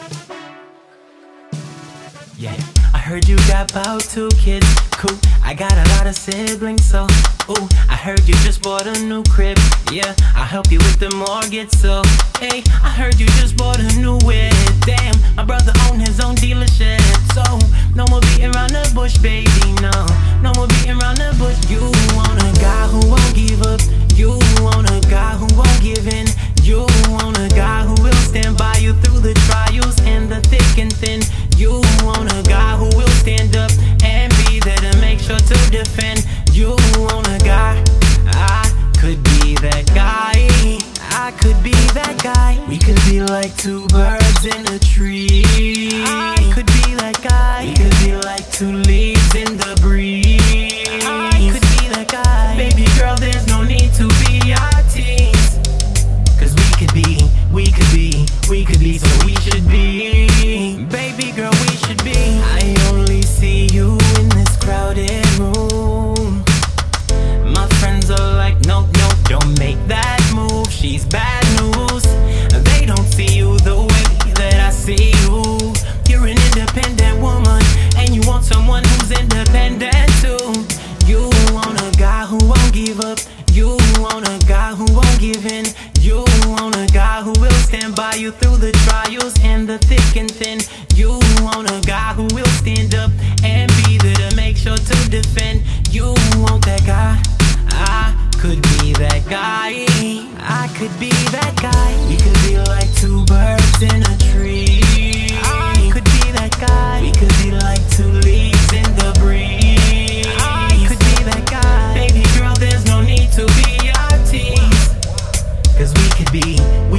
Yeah, I heard you got about 2 kids, cool. I got a lot of siblings, so ooh, I heard you just bought a new crib. Yeah, I'll help you with the mortgage, so hey, I heard you just bought a new whip. Damn, my brother owned his own dealership, so no more beating around the bush, baby, no more beating around the bush. You want a guy who won't give up, you want a guy who won't give in, you want a guy who will stand by you through the trials and the thick and thin. You want a guy who will stand up and be there to make sure to defend. You want a guy, I could be that guy, I could be that guy. We could be like 2 birds in a tree. I could be that guy. We could be like 2 leaves in the breeze. I could be that guy. Baby girl, there's no need to be our teens, 'cause we could be, so we should be. Baby girl, we should be. I only see you in this crowded room. My friends are like, no, don't make that move. She's bad news. They don't see you the way that I see you. You're an independent woman, and you want someone who's independent too. You want a guy who won't give up, you want a guy who won't give in, you want a guy who will stand by you through the trials and the thick and thin. You want a guy who will stand up and be there to make sure to defend. You want that guy, I could be that guy, I could be that guy. We could be like 2 birds in a tree. I could be that guy. We could be like 2 leaves in the breeze. I could be that guy. Baby girl, there's no need to be our teens, 'cause we could be,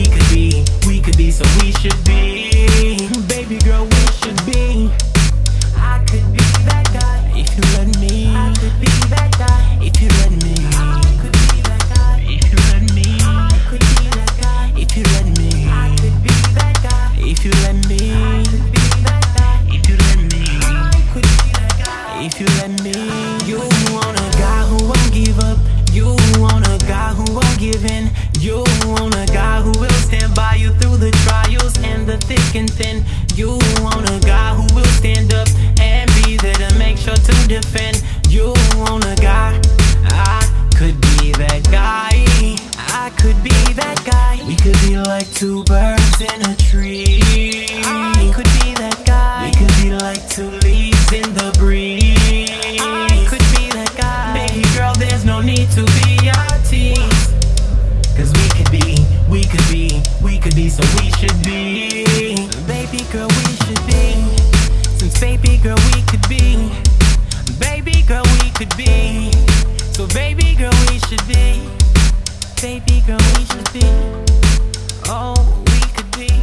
so we should be. Baby girl, we should be. I could be that guy if you let me. I could be that guy if you let me. I could be that guy if you let me. I could be that guy if you let me. I could be that guy if you let me. I could be that guy if you let me. I could be that guy if you let me. You want a guy who won't give up, you want a guy who won't give in, you want a guy who will stand by you through the trials and the thick and thin. You want a guy who will stand up and be there to make sure to defend. You want a guy, I could be that guy, I could be that guy. We could be like 2 birds in a tree. I could be that guy. We could be like 2 leaves in the breeze. I could be that guy. Baby girl, there's no need to be our teens, 'cause we could be, so we should be. Baby girl, we should be. Since baby girl, we could be. Baby girl, we could be. So baby girl, we should be. Baby girl, we should be. Oh, we could be.